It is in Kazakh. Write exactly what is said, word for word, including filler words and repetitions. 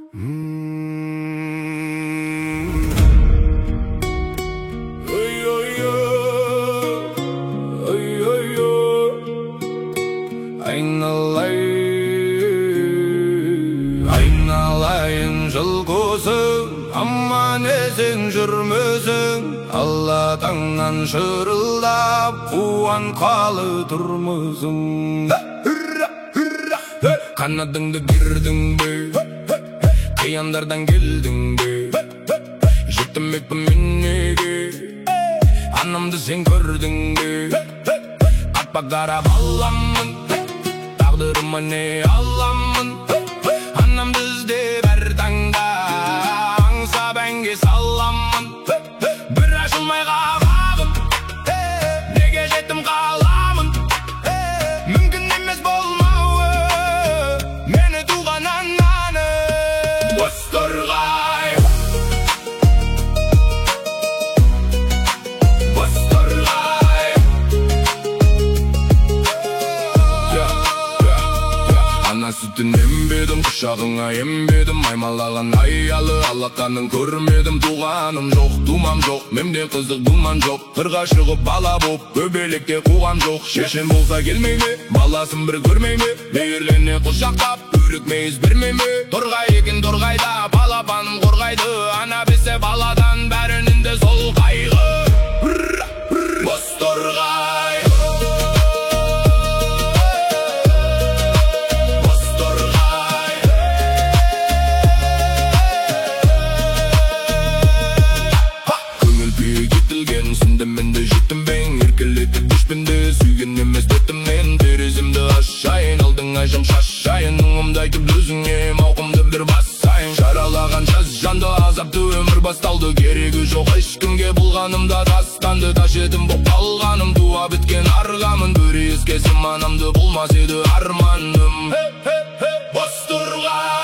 Aynalayın жылқысы, аман есен жүрмісің, Алладыңнан шырылдап, қуанғалы тұрмысың. Қанатыңды бердің бе, қияндардан келдің бе, жетімекпін мен неге, анамды сен көрдің бе. Атпа қара баламын, тағдырыма не аламын, анамды іздеп әр таңда аңсап әнге саламын. Бір ашылмай қағабым, неге жетім қаламын, мүмкін емес болмауы мені туған ананы. Бозторғай, Бозторғай, ана сүтін ембедім, құшағыңа ембедім, аймалаған аялы алақанын көрмедім. Туғаным жоқ, тумам жоқ, менде қызық думан жоқ, қырға шығып бала боп көбелекте қуғам жоқ. Шешем болса келмей ме, баласын бір көрмей ме, мейірлене құшақтап өрікмейіз бермей ме. Торғай екен торғайда балапаным қорғайды, ана бесе баладан бәрінің де сол қайғы. Бозторғай, менде жеттім бен, еркелетіп düşпенде сүйген емес деттімнен. Терезімді ашайын, алдыңа жым шашайын, мұңымды айтып өзіңе мауқымды бір басайын. Жаралаған жаз жанды, азапты өмір басталды, керегі жоқ ешкімге болғанымда тастанды. Таш едім боп қалғаным, туа біткен арғамын, бір ескесім анамды болмас еді арманым. Бозторғай.